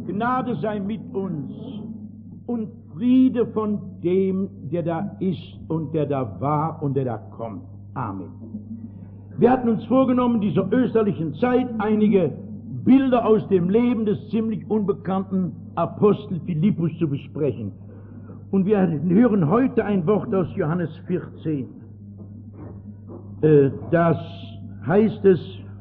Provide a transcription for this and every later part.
Gnade sei mit uns und Friede von dem, der da ist und der da war und der da kommt. Amen. Wir hatten uns vorgenommen, dieser österlichen Zeit einige Bilder aus dem Leben des ziemlich unbekannten Apostel Philippus zu besprechen. Und wir hören heute ein Wort aus Johannes 14. Das heißt es,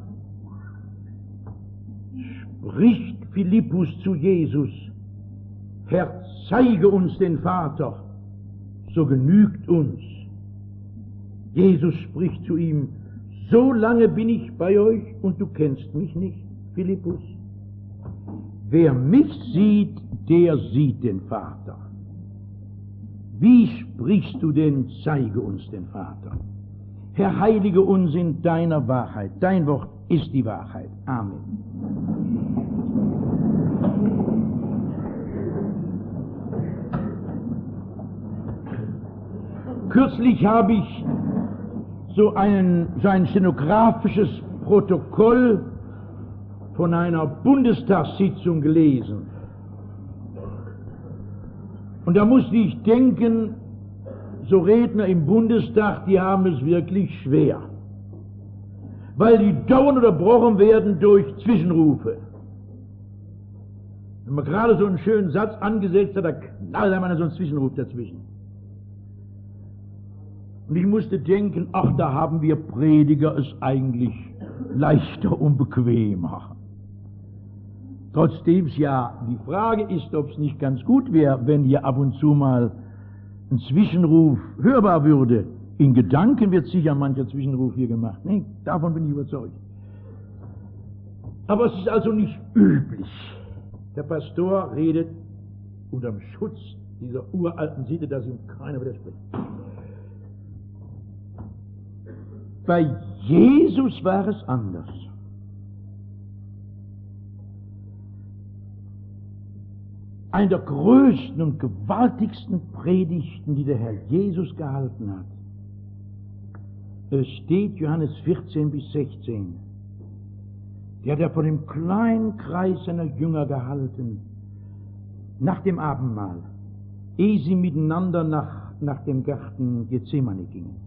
spricht Philippus zu Jesus: Herr, zeige uns den Vater, so genügt uns. Jesus spricht zu ihm: So lange bin ich bei euch und du kennst mich nicht, Philippus. Wer mich sieht, der sieht den Vater. Wie sprichst du denn, zeige uns den Vater? Herr, heilige uns in deiner Wahrheit. Dein Wort ist die Wahrheit. Amen. Kürzlich habe ich so ein stenografisches Protokoll von einer Bundestagssitzung gelesen. Und da musste ich denken, so Redner im Bundestag, die haben es wirklich schwer, weil die dauernd unterbrochen werden durch Zwischenrufe. Wenn man gerade so einen schönen Satz angesetzt hat, da knallt einem so ein Zwischenruf dazwischen. Und ich musste denken, ach, da haben wir Prediger es eigentlich leichter und bequemer. Trotzdem es ja die Frage ist, ob es nicht ganz gut wäre, wenn hier ab und zu mal ein Zwischenruf hörbar würde. In Gedanken wird sicher mancher Zwischenruf hier gemacht. Nee, davon bin ich überzeugt. Aber es ist also nicht üblich. Der Pastor redet unter dem Schutz dieser uralten Sitte, dass ihm keiner widerspricht. Bei Jesus war es anders. Eine der größten und gewaltigsten Predigten, die der Herr Jesus gehalten hat. Es steht Johannes 14 bis 16. Der hat er von dem kleinen Kreis seiner Jünger gehalten, nach dem Abendmahl, ehe sie miteinander nach dem Garten Gethsemane gingen.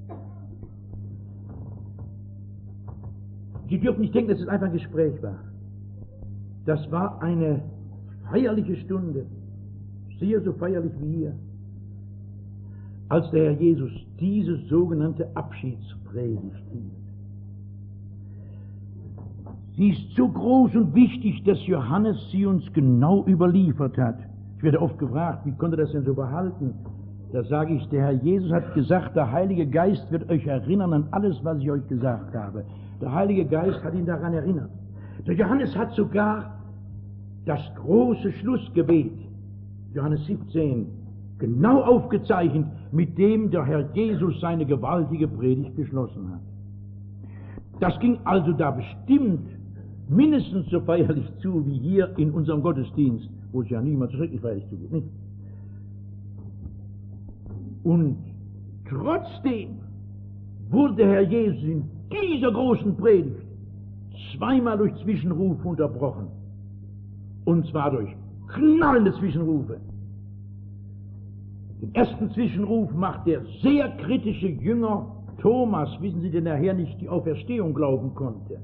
Sie dürfen nicht denken, dass es einfach ein Gespräch war. Das war eine feierliche Stunde, sehr so feierlich wie hier, als der Herr Jesus diese sogenannte Abschiedspredigt hielt. Sie ist so groß und wichtig, dass Johannes sie uns genau überliefert hat. Ich werde oft gefragt, wie konnte das denn so behalten? Da sage ich, der Herr Jesus hat gesagt, der Heilige Geist wird euch erinnern an alles, was ich euch gesagt habe. Der Heilige Geist hat ihn daran erinnert. Der Johannes hat sogar das große Schlussgebet, Johannes 17, genau aufgezeichnet, mit dem der Herr Jesus seine gewaltige Predigt geschlossen hat. Das ging also da bestimmt mindestens so feierlich zu, wie hier in unserem Gottesdienst, wo es ja niemals so schrecklich feierlich zugeht, nicht? Und trotzdem wurde der Herr Jesus in dieser großen Predigt zweimal durch Zwischenrufe unterbrochen. Und zwar durch knallende Zwischenrufe. Den ersten Zwischenruf macht der sehr kritische Jünger Thomas, wissen Sie, der nachher nicht die Auferstehung glauben konnte.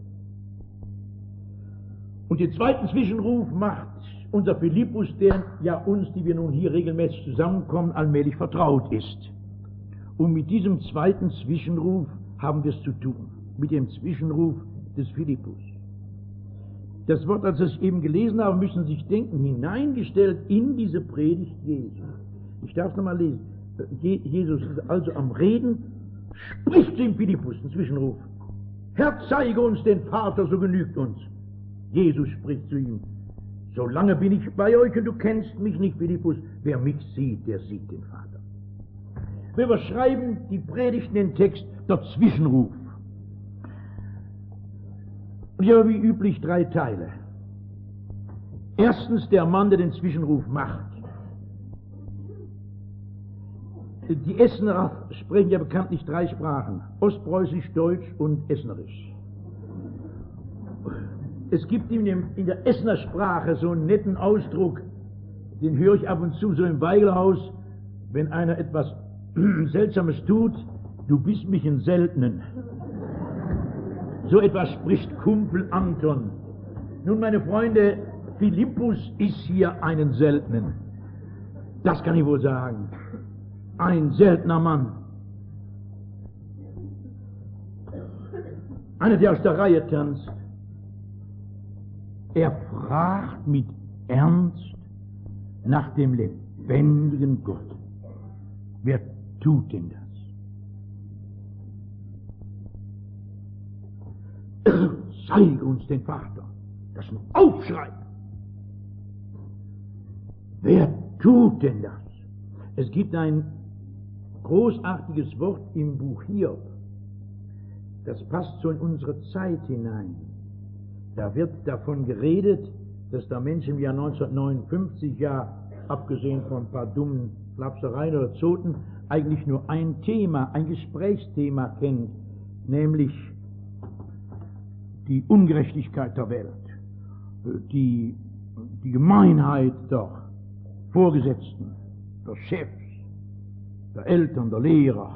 Und den zweiten Zwischenruf macht unser Philippus, der ja uns, die wir nun hier regelmäßig zusammenkommen, allmählich vertraut ist. Und mit diesem zweiten Zwischenruf haben wir es zu tun, mit dem Zwischenruf des Philippus. Das Wort, als ich eben gelesen habe, müssen Sie sich denken, hineingestellt in diese Predigt Jesu. Ich darf es nochmal lesen. Jesus ist also am Reden, spricht dem Philippus, ein Zwischenruf. Herr, zeige uns den Vater, so genügt uns. Jesus spricht zu ihm: So lange bin ich bei euch und du kennst mich nicht, Philippus. Wer mich sieht, der sieht den Vater. Wir überschreiben die Predigt in den Text der Zwischenruf. Und hier wie üblich 3 Teile. Erstens der Mann, der den Zwischenruf macht. Die Essener sprechen ja bekanntlich 3 Sprachen: Ostpreußisch, Deutsch und Essenerisch. Es gibt in der Essener Sprache so einen netten Ausdruck, den höre ich ab und zu so im Weigelhaus, wenn einer etwas Seltsames tut: du bist mich ein Seltenen. So etwas spricht Kumpel Anton. Nun, meine Freunde, Philippus ist hier einen Seltenen. Das kann ich wohl sagen. Ein seltener Mann. Einer, der aus der Reihe tanzt. Er fragt mit Ernst nach dem lebendigen Gott. Wer tut denn das? Zeige uns den Vater. Das ist ein Aufschrei. Wer tut denn das? Es gibt ein großartiges Wort im Buch Hiob. Das passt so in unsere Zeit hinein. Da wird davon geredet, dass der Mensch im Jahr 1959, ja, abgesehen von ein paar dummen Flapsereien oder Zoten, eigentlich nur ein Thema, ein Gesprächsthema kennt, nämlich die Ungerechtigkeit der Welt, die Gemeinheit der Vorgesetzten, der Chefs, der Eltern, der Lehrer.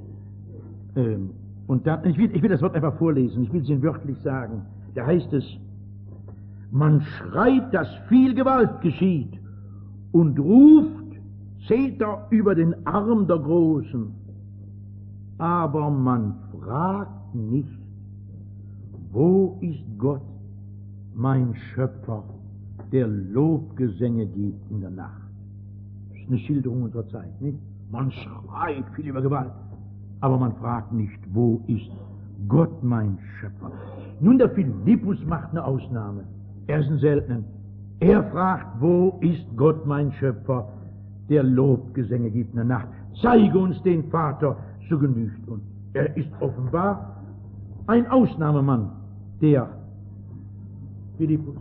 Und dann, ich will das Wort einfach vorlesen, ich will es Ihnen wörtlich sagen. Da heißt es: Man schreit, dass viel Gewalt geschieht, und ruft, seht er über den Arm der Großen. Aber man fragt nicht, wo ist Gott, mein Schöpfer, der Lobgesänge gibt in der Nacht. Das ist eine Schilderung unserer Zeit, nicht? Man schreit viel über Gewalt, aber man fragt nicht, wo ist Gott, mein Schöpfer. Nun, der Philippus macht eine Ausnahme. Er ist ein Seltenen. Er fragt, wo ist Gott, mein Schöpfer, der Lobgesänge gibt in der Nacht. Zeige uns den Vater, so genügt uns. Er ist offenbar ein Ausnahmemann, der Philippus.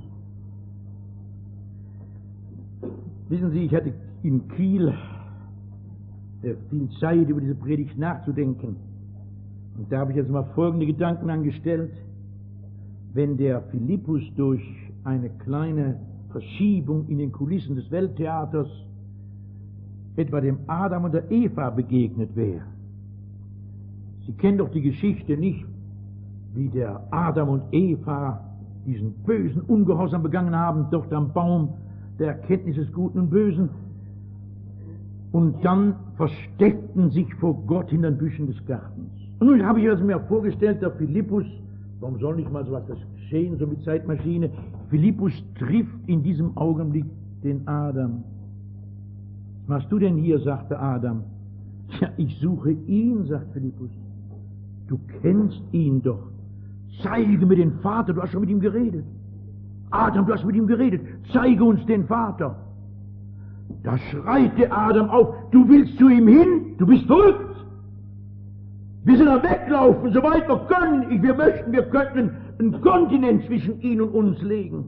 Wissen Sie, ich hatte in Kiel viel Zeit, über diese Predigt nachzudenken. Und da habe ich jetzt mal folgende Gedanken angestellt. Wenn der Philippus durch eine kleine Verschiebung in den Kulissen des Welttheaters etwa dem Adam und der Eva begegnet wäre. Sie kennen doch die Geschichte nicht, wie der Adam und Eva diesen bösen Ungehorsam begangen haben, dort am Baum der Erkenntnis des Guten und Bösen, und dann versteckten sich vor Gott hinter den Büschen des Gartens. Und nun habe ich also mir vorgestellt, der Philippus, warum soll nicht mal so etwas geschehen, so mit Zeitmaschine, Philippus trifft in diesem Augenblick den Adam. Was machst du denn hier, sagte Adam. Ja, ich suche ihn, sagt Philippus. Du kennst ihn doch. Zeige mir den Vater, du hast schon mit ihm geredet. Adam, du hast mit ihm geredet. Zeige uns den Vater. Da schreit der Adam auf, du willst zu ihm hin? Du bist verrückt. Wir sind am Weglaufen, soweit wir können. Wir könnten einen Kontinent zwischen ihn und uns legen.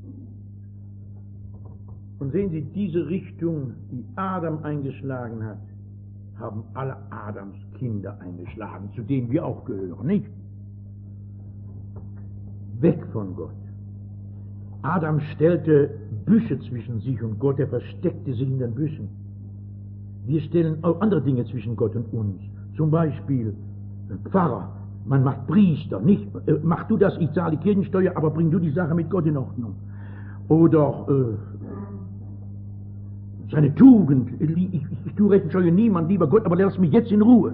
Und sehen Sie, diese Richtung, die Adam eingeschlagen hat, haben alle Adams Kinder eingeschlagen, zu denen wir auch gehören, nicht? Weg von Gott. Adam stellte Büsche zwischen sich und Gott, er versteckte sich in den Büschen. Wir stellen auch andere Dinge zwischen Gott und uns. Zum Beispiel Pfarrer, man macht Priester, nicht? Mach du das, ich zahle die Kirchensteuer, aber bring du die Sache mit Gott in Ordnung. Oder seine Tugend, ich tue Recht und Scheue niemand, lieber Gott, aber lass mich jetzt in Ruhe.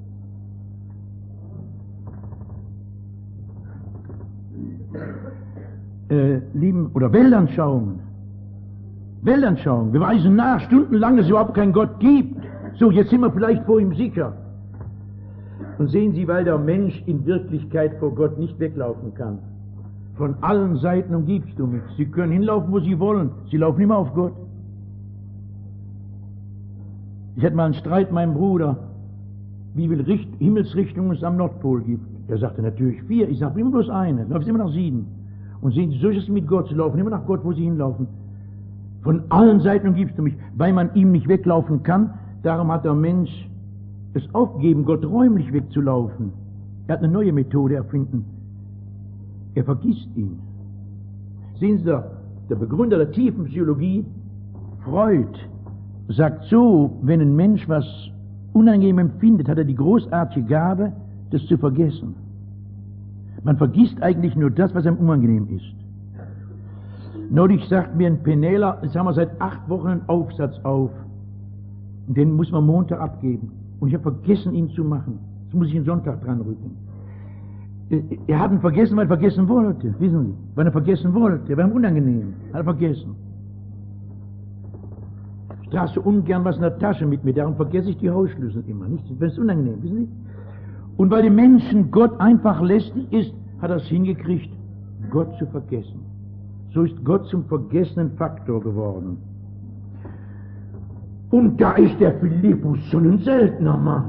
Weltanschauungen. Wir weisen nach, stundenlang, dass es überhaupt keinen Gott gibt. So, jetzt sind wir vielleicht vor ihm sicher. Und sehen Sie, weil der Mensch in Wirklichkeit vor Gott nicht weglaufen kann. Von allen Seiten umgibst du mich. Sie können hinlaufen, wo sie wollen. Sie laufen immer auf Gott. Ich hatte mal einen Streit mit meinem Bruder, wie viele Himmelsrichtungen es am Nordpol gibt. Er sagte natürlich 4. Ich sagte immer bloß eine. Du läufst immer nach 7. Und sehen Sie, so ist es mit Gott. Sie laufen immer nach Gott, wo sie hinlaufen. Von allen Seiten umgibst du mich. Weil man ihm nicht weglaufen kann, darum hat der Mensch es aufgegeben, Gott räumlich wegzulaufen. Er hat eine neue Methode erfunden. Er vergisst ihn. Sehen Sie doch, der Begründer der tiefen Psychologie, Freud, sagt so, wenn ein Mensch was unangenehm empfindet, hat er die großartige Gabe, das zu vergessen. Man vergisst eigentlich nur das, was einem unangenehm ist. Neulich sagt mir ein Penäler, jetzt haben wir seit 8 Wochen einen Aufsatz auf. Und den muss man Montag abgeben. Und ich habe vergessen, ihn zu machen. Jetzt muss ich einen Sonntag dran rücken. Er hat ihn vergessen, weil er vergessen wollte. Wissen Sie? Weil er vergessen wollte. Er war ihm unangenehm. Hat er vergessen. Ich trage so ungern was in der Tasche mit mir. Darum vergesse ich die Hausschlüssel immer. Nicht? Wenn es unangenehm ist. Wissen Sie? Und weil dem Menschen Gott einfach lästig ist, hat er es hingekriegt, Gott zu vergessen. So ist Gott zum vergessenen Faktor geworden. Und da ist der Philippus so ein seltener Mann,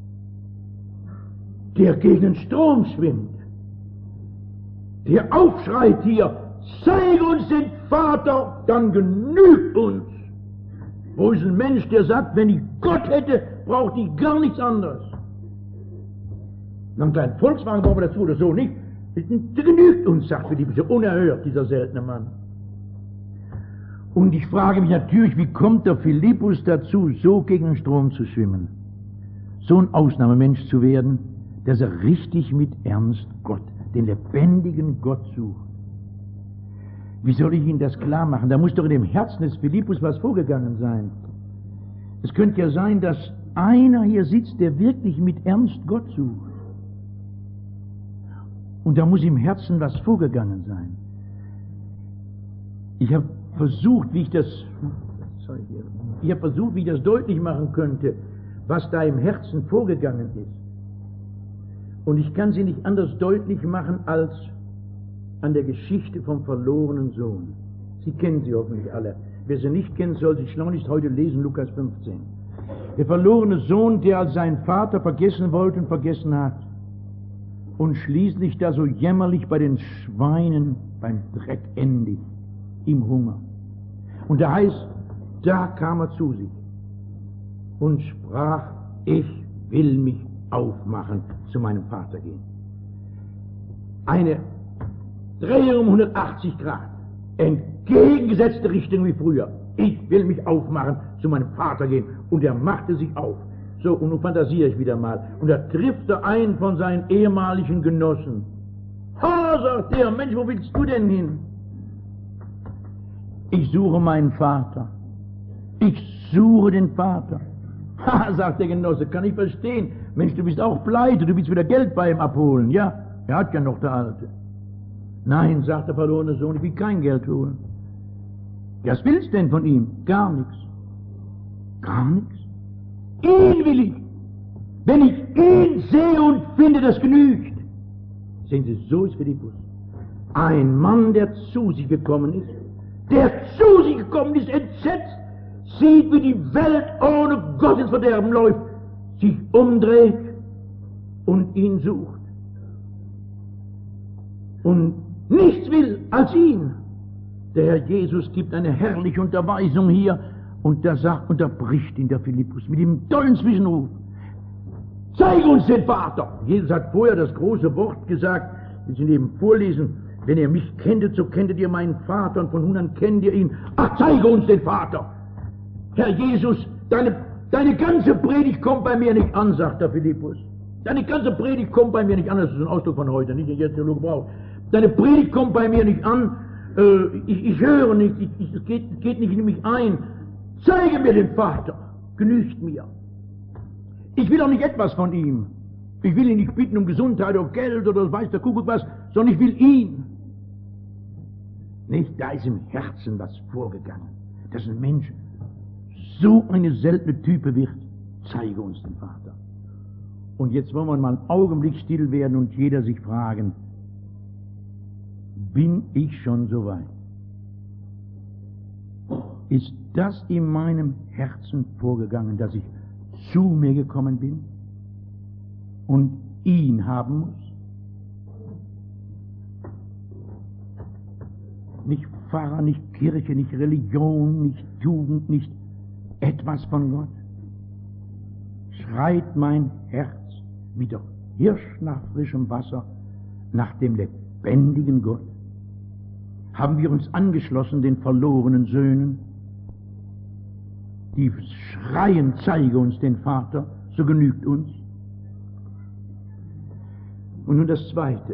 der gegen den Strom schwimmt, der aufschreit hier, zeig uns den Vater, dann genügt uns. Wo ist ein Mensch, der sagt, wenn ich Gott hätte, braucht ich gar nichts anderes. Einen kleinen Volkswagen brauchen wir dazu oder so nicht. Der genügt uns, sagt Philippus, so unerhört, dieser seltene Mann. Und ich frage mich natürlich, wie kommt der Philippus dazu, so gegen den Strom zu schwimmen? So ein Ausnahmemensch zu werden, dass er richtig mit Ernst Gott, den lebendigen Gott sucht. Wie soll ich Ihnen das klar machen? Da muss doch in dem Herzen des Philippus was vorgegangen sein. Es könnte ja sein, dass einer hier sitzt, der wirklich mit Ernst Gott sucht. Und da muss im Herzen was vorgegangen sein. Ich habe versucht, wie ich das deutlich machen könnte, was da im Herzen vorgegangen ist. Und ich kann sie nicht anders deutlich machen als an der Geschichte vom verlorenen Sohn. Sie kennen sie hoffentlich alle. Wer sie nicht kennt, soll sie schleunigst heute lesen, Lukas 15. Der verlorene Sohn, der als seinen Vater vergessen wollte und vergessen hat. Und schließlich da so jämmerlich bei den Schweinen beim Dreck endig, im Hunger. Und da heißt, da kam er zu sich und sprach, ich will mich aufmachen, zu meinem Vater gehen. Eine Drehung um 180 Grad, entgegengesetzte Richtung wie früher. Ich will mich aufmachen, zu meinem Vater gehen. Und er machte sich auf. So, und nun fantasiere ich wieder mal. Und da trifft er einen von seinen ehemaligen Genossen. Ha, sagt der, Mensch, wo willst du denn hin? Ich suche meinen Vater. Ich suche den Vater. Ha, sagt der Genosse, kann ich verstehen. Mensch, du bist auch pleite, du willst wieder Geld bei ihm abholen. Ja, er hat ja noch der Alte. Nein, sagt der verlorene Sohn, ich will kein Geld holen. Was willst du denn von ihm? Gar nichts. Gar nichts? Ihn will ich. Wenn ich ihn sehe und finde, das genügt. Sehen Sie, so ist Philippus. Ein Mann, der zu sich gekommen ist, entsetzt, sieht, wie die Welt ohne Gott ins Verderben läuft, sich umdreht und ihn sucht. Und nichts will als ihn. Der Herr Jesus gibt eine herrliche Unterweisung hier und da sagt, unterbricht ihn der Philippus mit dem tollen Zwischenruf. Zeig uns den Vater! Jesus hat vorher das große Wort gesagt, will ich Ihnen eben vorlesen, wenn ihr mich kenntet, so kenntet ihr meinen Vater und von nun an kennt ihr ihn. Ach, zeige uns den Vater! Herr Jesus, deine ganze Predigt kommt bei mir nicht an, sagt der Philippus. Deine ganze Predigt kommt bei mir nicht an, das ist ein Ausdruck von heute, nicht den jetzt Theologe braucht. Deine Predigt kommt bei mir nicht an, ich höre nicht, es geht nicht in mich ein. Zeige mir den Vater, genügt mir. Ich will auch nicht etwas von ihm. Ich will ihn nicht bitten um Gesundheit oder Geld oder weiß der Kuckuck was, sondern ich will ihn. Nicht, da ist im Herzen was vorgegangen, dass ein Mensch so eine seltene Type wird. Zeige uns den Vater. Und jetzt wollen wir mal einen Augenblick still werden und jeder sich fragen, bin ich schon so weit? Ist das in meinem Herzen vorgegangen, dass ich zu mir gekommen bin und ihn haben muss? Nicht Pfarrer, nicht Kirche, nicht Religion, nicht Tugend, nicht etwas von Gott. Schreit mein Herz wie der Hirsch nach frischem Wasser, nach dem lebendigen Gott. haben wir uns angeschlossen den verlorenen Söhnen, die schreien, zeige uns den Vater, so genügt uns. Und nun das Zweite,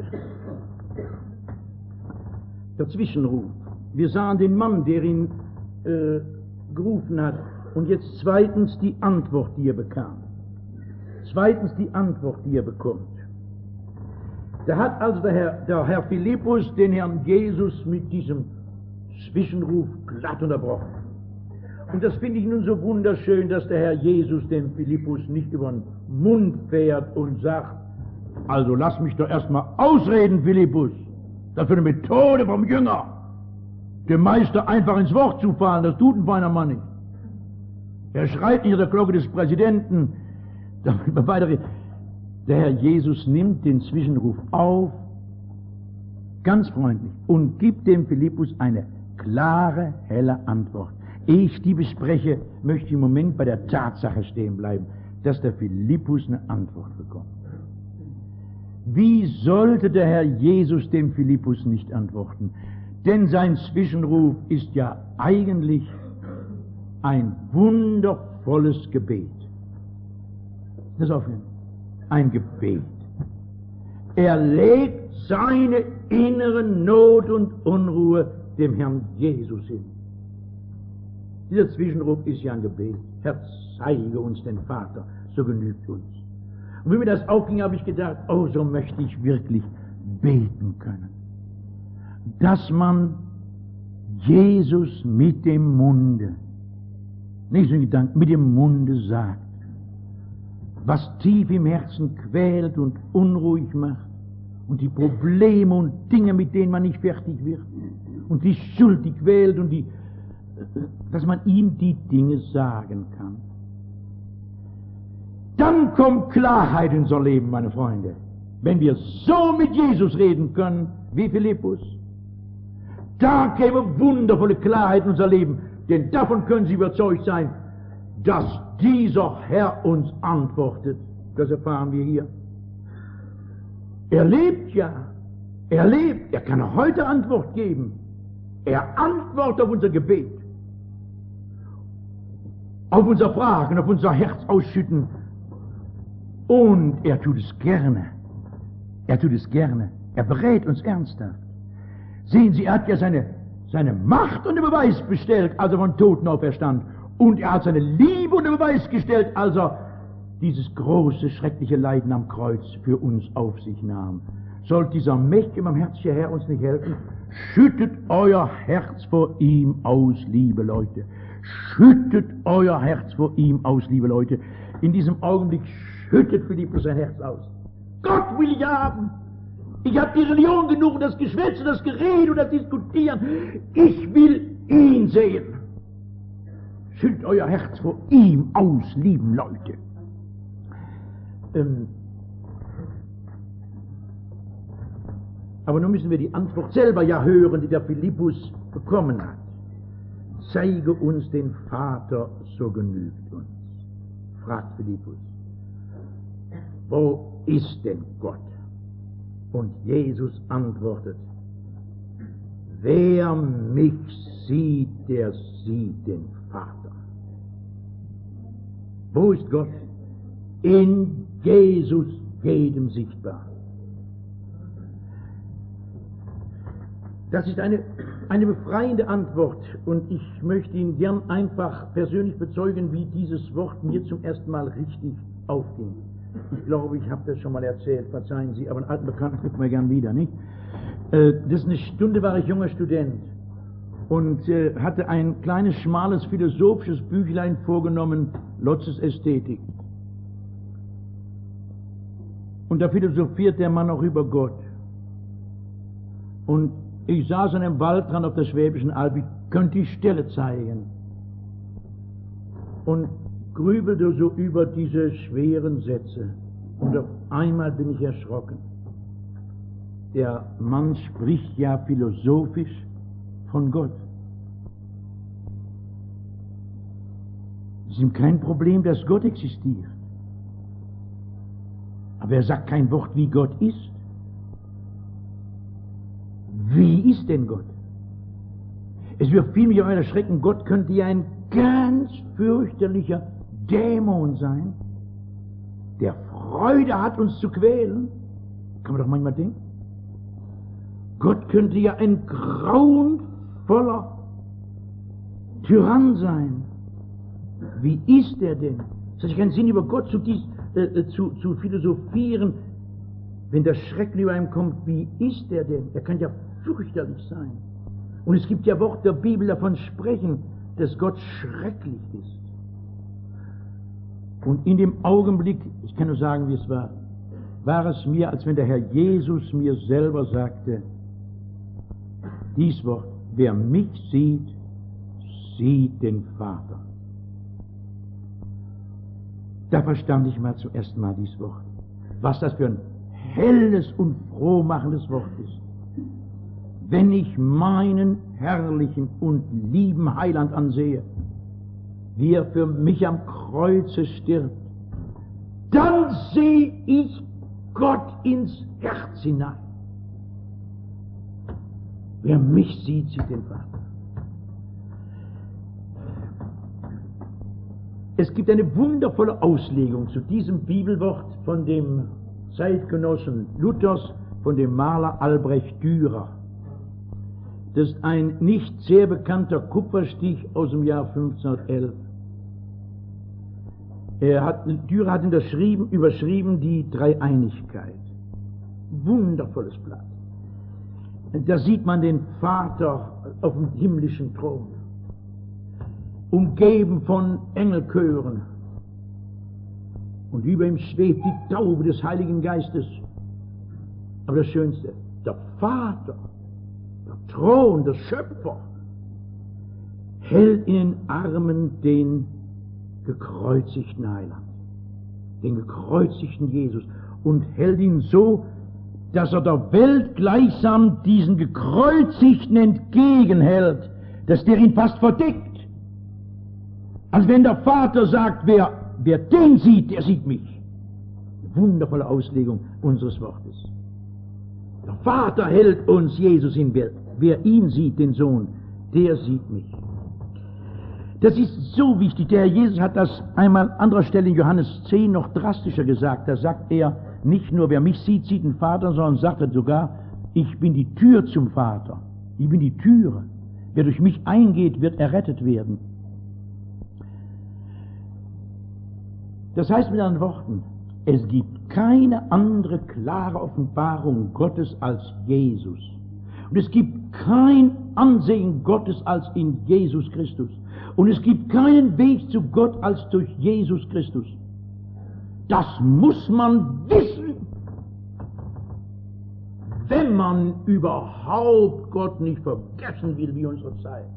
der Zwischenruf. Wir sahen den Mann, der ihn gerufen hat, und jetzt zweitens die Antwort, die er bekam. Zweitens die Antwort, die er bekommt. Da hat also der Herr Philippus den Herrn Jesus mit diesem Zwischenruf glatt unterbrochen. Und das finde ich nun so wunderschön, dass der Herr Jesus dem Philippus nicht über den Mund fährt und sagt, also lass mich doch erstmal ausreden, Philippus. Das ist eine Methode vom Jünger, dem Meister einfach ins Wort zu fallen, das tut ein feiner Mann nicht. Er schreit nicht an der Glocke des Präsidenten, damit wir weiterreden. Der Herr Jesus nimmt den Zwischenruf auf, ganz freundlich, und gibt dem Philippus eine klare, helle Antwort. Ehe ich die bespreche, möchte ich im Moment bei der Tatsache stehen bleiben, dass der Philippus eine Antwort bekommt. Wie sollte der Herr Jesus dem Philippus nicht antworten? Denn sein Zwischenruf ist ja eigentlich ein wundervolles Gebet. Das aufnehmen. Ein Gebet. Er legt seine innere Not und Unruhe dem Herrn Jesus hin. Dieser Zwischenruf ist ja ein Gebet. Herr, zeige uns den Vater, so genügt uns. Und wie mir das aufging, habe ich gedacht, oh, so möchte ich wirklich beten können. Dass man Jesus mit dem Munde, nicht so ein Gedanke, mit dem Munde sagt, was tief im Herzen quält und unruhig macht und die Probleme und Dinge, mit denen man nicht fertig wird und die Schuld, die quält und dass man ihm die Dinge sagen kann. Dann kommt Klarheit in unser Leben, meine Freunde. Wenn wir so mit Jesus reden können, wie Philippus, da käme wundervolle Klarheit in unser Leben, denn davon können Sie überzeugt sein, dass dieser Herr uns antwortet. Das erfahren wir hier. Er lebt ja. Er lebt. Er kann auch heute Antwort geben. Er antwortet auf unser Gebet. Auf unser Fragen, auf unser Herz ausschütten. Und er tut es gerne. Er tut es gerne. Er berät uns ernsthaft. Sehen Sie, er hat ja seine Macht unter Beweis gestellt, als er von Toten auferstand. Und er hat seine Liebe unter Beweis gestellt, als er dieses große, schreckliche Leiden am Kreuz für uns auf sich nahm. Soll dieser mächtige, barmherzige Herr uns nicht helfen? Schüttet euer Herz vor ihm aus, liebe Leute. Schüttet euer Herz vor ihm aus, liebe Leute. In diesem Augenblick schüttet Philippus sein Herz aus. Gott will ich haben. Ich habe die Religion genug, das Geschwätz, das Gerede und das Diskutieren. Ich will ihn sehen. Schüttet euer Herz vor ihm aus, lieben Leute. Aber nun müssen wir die Antwort selber ja hören, die der Philippus bekommen hat. Zeige uns den Vater, so genügt uns, fragt Philippus. Wo ist denn Gott? Und Jesus antwortet, wer mich sieht, der sieht den Vater. Wo ist Gott? In Jesus jedem sichtbar. Das ist eine befreiende Antwort und ich möchte Ihnen gern einfach persönlich bezeugen, wie dieses Wort mir zum ersten Mal richtig aufging. Ich glaube, ich habe das schon mal erzählt, verzeihen Sie, aber einen alten Bekannten gucken wir gern wieder, nicht? Das ist eine Stunde, war ich junger Student und hatte ein kleines, schmales, philosophisches Büchlein vorgenommen, Lotzes Ästhetik. Und da philosophiert der Mann auch über Gott. Und ich saß an einem Waldrand auf der Schwäbischen Alb, ich könnte die Stelle zeigen. Und grübelte so über diese schweren Sätze. Und auf einmal bin ich erschrocken. Der Mann spricht ja philosophisch von Gott. Es ist ihm kein Problem, dass Gott existiert. Aber er sagt kein Wort, wie Gott ist. Wie ist denn Gott? Es wird vielmehr euer Schrecken, Gott könnte ja ein ganz fürchterlicher Dämon sein, der Freude hat, uns zu quälen. Kann man doch manchmal denken. Gott könnte ja ein grauenvoller Tyrann sein. Wie ist er denn? Es hat keinen Sinn, über Gott zu philosophieren, wenn der Schrecken über einem kommt. Wie ist er denn? Er kann ja fürchterlich sein. Und es gibt ja Worte der Bibel davon sprechen, dass Gott schrecklich ist. Und in dem Augenblick, ich kann nur sagen, wie es war es mir, als wenn der Herr Jesus mir selber sagte, dies Wort, wer mich sieht, sieht den Vater. Da verstand ich mal zum ersten Mal dieses Wort. Was das für ein helles und frohmachendes Wort ist. Wenn ich meinen herrlichen und lieben Heiland ansehe, wie er für mich am Kreuze stirbt, dann sehe ich Gott ins Herz hinein. Wer mich sieht, sieht den Vater. Es gibt eine wundervolle Auslegung zu diesem Bibelwort von dem Zeitgenossen Luthers, von dem Maler Albrecht Dürer. Das ist ein nicht sehr bekannter Kupferstich aus dem Jahr 1511. Dürer hat ihn überschrieben die Dreieinigkeit. Wundervolles Blatt. Da sieht man den Vater auf dem himmlischen Thron, umgeben von Engelchören. Und über ihm schwebt die Taube des Heiligen Geistes. Aber das Schönste, der Vater, der Thron, der Schöpfer, hält in den Armen den gekreuzigten Heiland, den gekreuzigten Jesus, und hält ihn so, dass er der Welt gleichsam diesen gekreuzigten entgegenhält, dass der ihn fast verdeckt. Als wenn der Vater sagt, wer den sieht, der sieht mich. Wundervolle Auslegung unseres Wortes. Der Vater hält uns Jesus in Welt. Wer ihn sieht, den Sohn, der sieht mich. Das ist so wichtig. Der Herr Jesus hat das einmal an anderer Stelle in Johannes 10 noch drastischer gesagt. Da sagt er nicht nur, wer mich sieht, sieht den Vater, sondern sagt er sogar, ich bin die Tür zum Vater. Ich bin die Türe. Wer durch mich eingeht, wird errettet werden. Das heißt mit anderen Worten, es gibt keine andere klare Offenbarung Gottes als Jesus. Und es gibt kein Ansehen Gottes als in Jesus Christus. Und es gibt keinen Weg zu Gott als durch Jesus Christus. Das muss man wissen, wenn man überhaupt Gott nicht vergessen will wie unsere Zeit.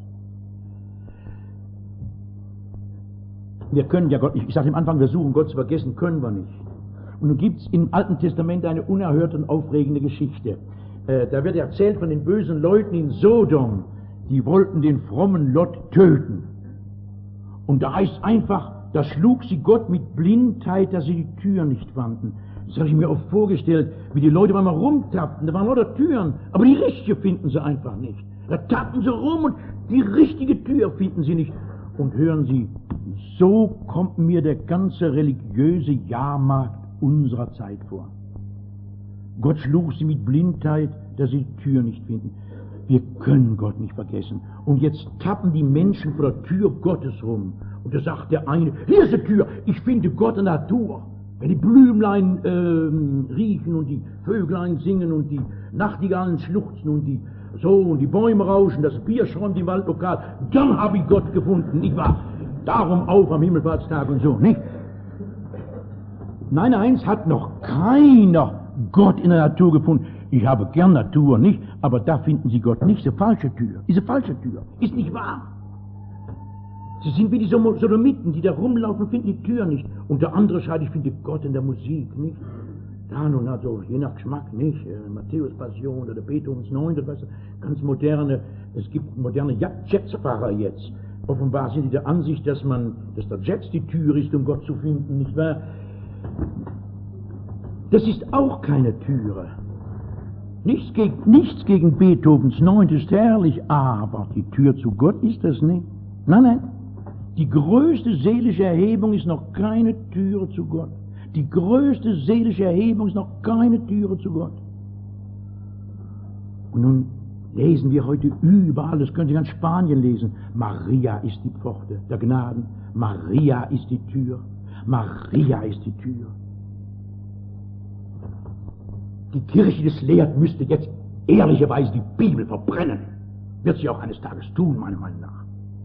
Wir können ja Gott nicht, ich sage am Anfang, wir suchen Gott zu vergessen, können wir nicht. Und nun gibt es im Alten Testament eine unerhörte und aufregende Geschichte. Da wird erzählt von den bösen Leuten in Sodom, die wollten den frommen Lot töten. Und da heißt einfach, da schlug sie Gott mit Blindheit, dass sie die Tür nicht fanden. Das habe ich mir oft vorgestellt, wie die Leute manchmal rumtappten, da waren lauter Türen, aber die richtige finden sie einfach nicht. Da tappen sie rum und die richtige Tür finden sie nicht. Und hören Sie, so kommt mir der ganze religiöse Jahrmarkt unserer Zeit vor. Gott schlug sie mit Blindheit, dass sie die Tür nicht finden. Wir können Gott nicht vergessen. Und jetzt tappen die Menschen vor der Tür Gottes rum. Und da sagt der eine, hier ist die Tür, ich finde Gott in der Natur. Wenn die Blümlein riechen und die Vöglein singen und die Nachtigallen schluchzen und die Bäume rauschen, das Bier schäumt im Waldlokal, dann habe ich Gott gefunden, nicht wahr? Darum auf am Himmelfahrtstag und so, nicht? Nein, eins hat noch keiner Gott in der Natur gefunden. Ich habe gern Natur, nicht? Aber da finden Sie Gott nicht. Ist eine falsche Tür. Ist eine falsche Tür. Ist nicht wahr. Sie sind wie die Sodomiten, die da rumlaufen, finden die Tür nicht. Und der andere schreit, ich finde Gott in der Musik, nicht? Da nun also, je nach Geschmack, nicht? Matthäus Passion oder Beethovens 9, das ganz moderne, es gibt moderne Jetfahrer jetzt. Offenbar sind die der Ansicht, dass der Jet die Tür ist, um Gott zu finden, nicht wahr? Das ist auch keine Türe. Nichts gegen Beethovens 9. ist herrlich, aber die Tür zu Gott ist das nicht. Nein, nein. Die größte seelische Erhebung ist noch keine Türe zu Gott. Die größte seelische Erhebung ist noch keine Türe zu Gott. Und nun lesen wir heute überall, das können Sie ganz Spanien lesen, Maria ist die Pforte der Gnaden, Maria ist die Tür, Maria ist die Tür. Die Kirche, die es lehrt, müsste jetzt ehrlicherweise die Bibel verbrennen. Wird sie auch eines Tages tun, meiner Meinung nach.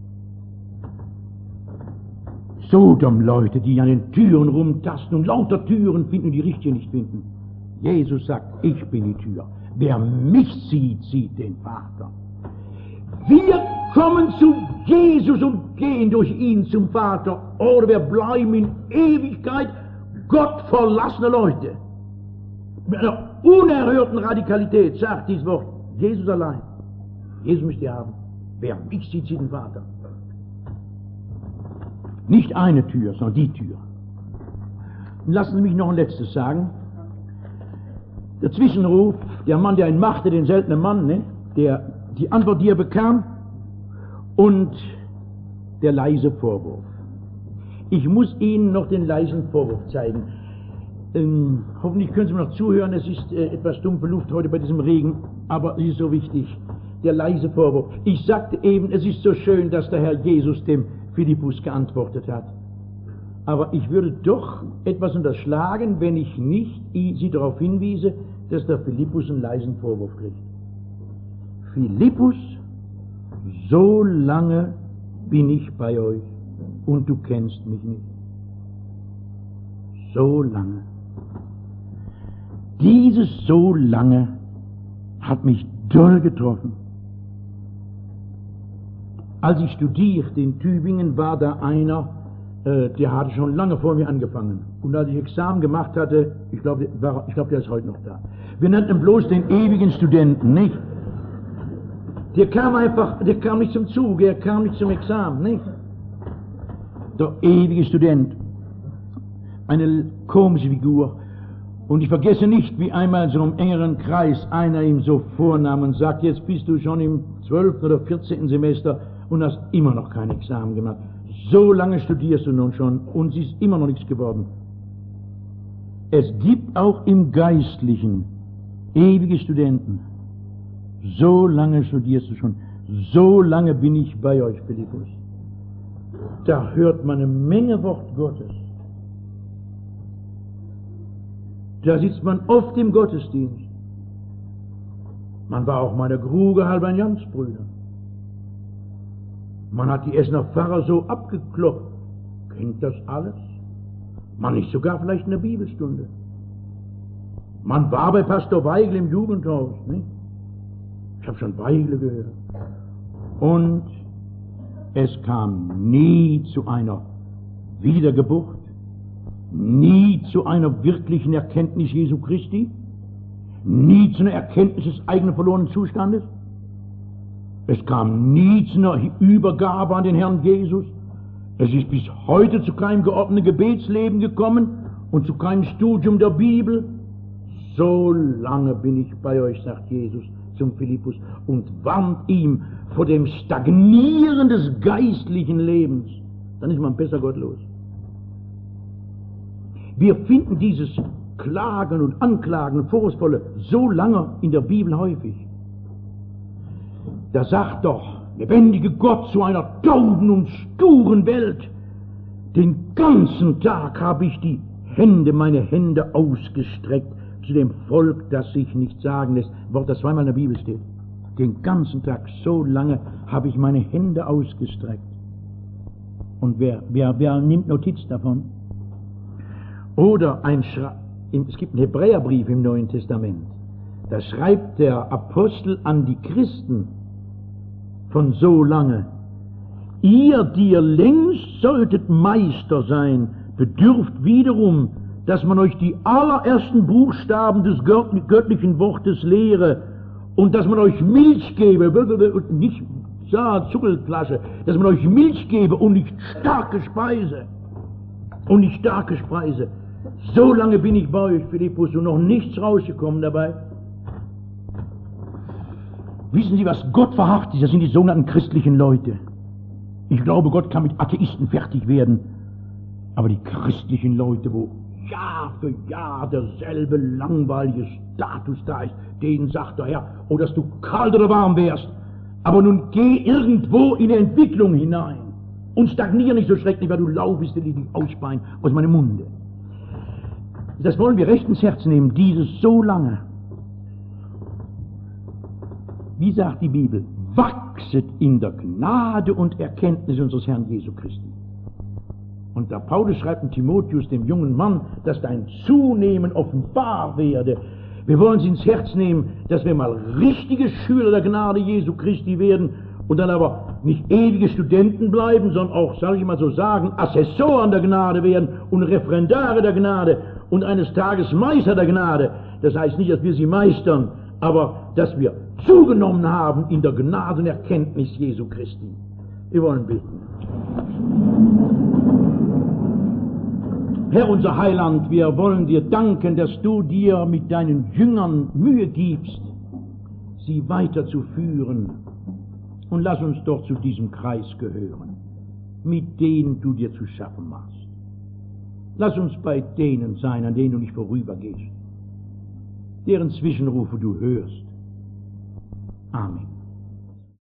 Sodom-Leute, die an den Türen rumtasten und lauter Türen finden und die richtige nicht finden. Jesus sagt, ich bin die Tür. Wer mich sieht, sieht den Vater. Wir kommen zu Jesus und gehen durch ihn zum Vater. Oder wir bleiben in Ewigkeit Gott verlassene Leute. Mit einer unerhörten Radikalität sagt dieses Wort, Jesus allein. Jesus müsst ihr haben. Wer mich sieht, sieht den Vater. Nicht eine Tür, sondern die Tür. Und lassen Sie mich noch ein letztes sagen. Der Zwischenruf, der Mann, der ihn machte, den seltenen Mann, ne? Die Antwort, die er bekam, und der leise Vorwurf. Ich muss Ihnen noch den leisen Vorwurf zeigen. Hoffentlich können Sie mir noch zuhören, es ist etwas dumpfe Luft heute bei diesem Regen, aber es ist so wichtig. Der leise Vorwurf. Ich sagte eben, es ist so schön, dass der Herr Jesus dem Philippus geantwortet hat. Aber ich würde doch etwas unterschlagen, wenn ich nicht Sie darauf hinwiese, dass der Philippus einen leisen Vorwurf kriegt. Philippus, so lange bin ich bei euch und du kennst mich nicht. So lange. Dieses so lange hat mich doll getroffen. Als ich studierte in Tübingen, war da einer, der hatte schon lange vor mir angefangen. Und als ich Examen gemacht hatte, ich glaube, der ist heute noch da. Wir nannten ihn bloß den ewigen Studenten, nicht? Der kam nicht zum Zug, er kam nicht zum Examen, nicht? Der ewige Student. Eine komische Figur. Und ich vergesse nicht, wie einmal so im engeren Kreis einer ihm so vornahm und sagte, jetzt bist du schon im 12. oder 14. Semester und hast immer noch kein Examen gemacht. So lange studierst du nun schon und es ist immer noch nichts geworden. Es gibt auch im Geistlichen ewige Studenten. So lange studierst du schon. So lange bin ich bei euch, Philippus. Da hört man eine Menge Wort Gottes. Da sitzt man oft im Gottesdienst. Man war auch meiner Gruge Halbaniansbrüder. Man hat die Essener Pfarrer so abgeklopft. Kennt das alles? Man ist sogar vielleicht in der Bibelstunde. Man war bei Pastor Weigel im Jugendhaus, nicht? Ich habe schon Weigel gehört. Und es kam nie zu einer Wiedergeburt, nie zu einer wirklichen Erkenntnis Jesu Christi, nie zu einer Erkenntnis des eigenen verlorenen Zustandes. Es kam nie zu einer Übergabe an den Herrn Jesus. Es ist bis heute zu keinem geordneten Gebetsleben gekommen und zu keinem Studium der Bibel. So lange bin ich bei euch, sagt Jesus zum Philippus, und warnt ihm vor dem Stagnieren des geistlichen Lebens. Dann ist man besser gottlos. Wir finden dieses Klagen und Anklagen und Vorwurfsvolle so lange in der Bibel häufig. Da sagt doch lebendige Gott zu einer tauben und sturen Welt, den ganzen Tag habe ich meine Hände ausgestreckt zu dem Volk, das sich nicht sagen lässt. Wort, das zweimal in der Bibel steht. Den ganzen Tag, so lange habe ich meine Hände ausgestreckt. Und wer nimmt Notiz davon? Oder es gibt einen Hebräerbrief im Neuen Testament. Da schreibt der Apostel an die Christen von so lange: Ihr, die ihr längst solltet Meister sein, bedürft wiederum, dass man euch die allerersten Buchstaben des göttlichen Wortes lehre und dass man euch Milch gebe, und nicht Zuckerflasche, dass man euch Milch gebe und nicht starke Speise. Und nicht starke Speise. So lange bin ich bei euch, Philippus, und noch nichts rausgekommen dabei. Wissen Sie, was Gott verhaftet? Das sind die sogenannten christlichen Leute. Ich glaube, Gott kann mit Atheisten fertig werden. Aber die christlichen Leute, wo Jahr für Jahr derselbe langweilige Status da ist, denen sagt der Herr, oh, dass du kalt oder warm wärst, aber nun geh irgendwo in die Entwicklung hinein und stagnier nicht so schrecklich, weil du laufst, die dich ausspeien aus meinem Munde. Das wollen wir recht ins Herz nehmen, dieses so lange. Wie sagt die Bibel? Wachset in der Gnade und Erkenntnis unseres Herrn Jesu Christi. Und da Paulus schreibt in Timotheus, dem jungen Mann, dass dein Zunehmen offenbar werde. Wir wollen es ins Herz nehmen, dass wir mal richtige Schüler der Gnade Jesu Christi werden und dann aber nicht ewige Studenten bleiben, sondern auch, sage ich mal so sagen, Assessoren der Gnade werden und Referendare der Gnade und eines Tages Meister der Gnade. Das heißt nicht, dass wir sie meistern, aber dass wir zugenommen haben in der Gnade und Erkenntnis Jesu Christi. Wir wollen beten. Herr, unser Heiland, wir wollen dir danken, dass du dir mit deinen Jüngern Mühe gibst, sie weiterzuführen. Und lass uns doch zu diesem Kreis gehören, mit denen du dir zu schaffen machst. Lass uns bei denen sein, an denen du nicht vorübergehst, deren Zwischenrufe du hörst. Amen.